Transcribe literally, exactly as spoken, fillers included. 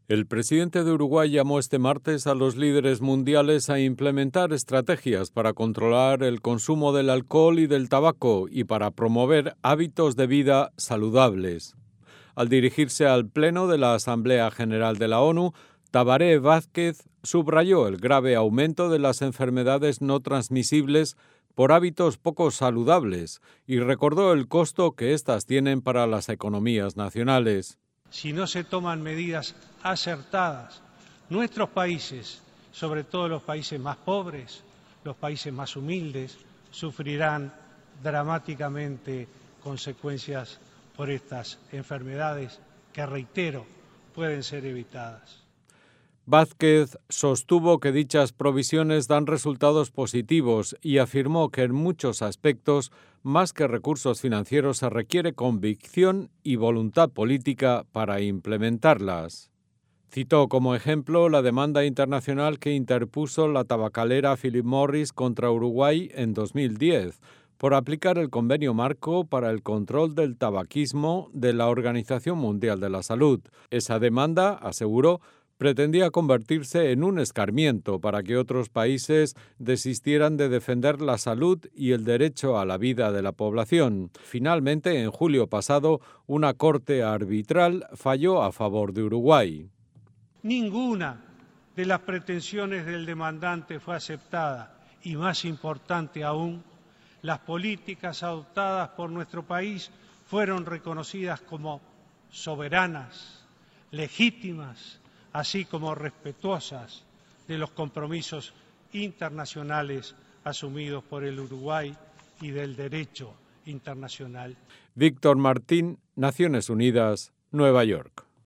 El presidente de Uruguay llamó este martes a los líderes mundiales a implementar estrategias para controlar el consumo del alcohol y del tabaco y para promover hábitos de vida saludables. Al dirigirse al Pleno de la Asamblea General de la ONU, Tabaré Vázquez subrayó el grave aumento de las enfermedades no transmisibles por hábitos poco saludables y recordó el costo que éstas tienen para las economías nacionales. Si no se toman medidas acertadas, nuestros países, sobre todo los países más pobres, los países más humildes, sufrirán dramáticamente consecuencias por estas enfermedades que, reitero, pueden ser evitadas. Vázquez sostuvo que dichas provisiones dan resultados positivos y afirmó que en muchos aspectos, más que recursos financieros, se requiere convicción y voluntad política para implementarlas. Citó como ejemplo la demanda internacional que interpuso la tabacalera Philip Morris contra Uruguay en dos mil diez, por aplicar el convenio marco para el control del tabaquismo de la Organización Mundial de la Salud. Esa demanda, aseguró, pretendía convertirse en un escarmiento para que otros países desistieran de defender la salud y el derecho a la vida de la población. Finalmente, en julio pasado, una corte arbitral falló a favor de Uruguay. Ninguna de las pretensiones del demandante fue aceptada y, más importante aún, las políticas adoptadas por nuestro país fueron reconocidas como soberanas, legítimas, así como respetuosas de los compromisos internacionales asumidos por el Uruguay y del derecho internacional. Víctor Martín, Naciones Unidas, Nueva York.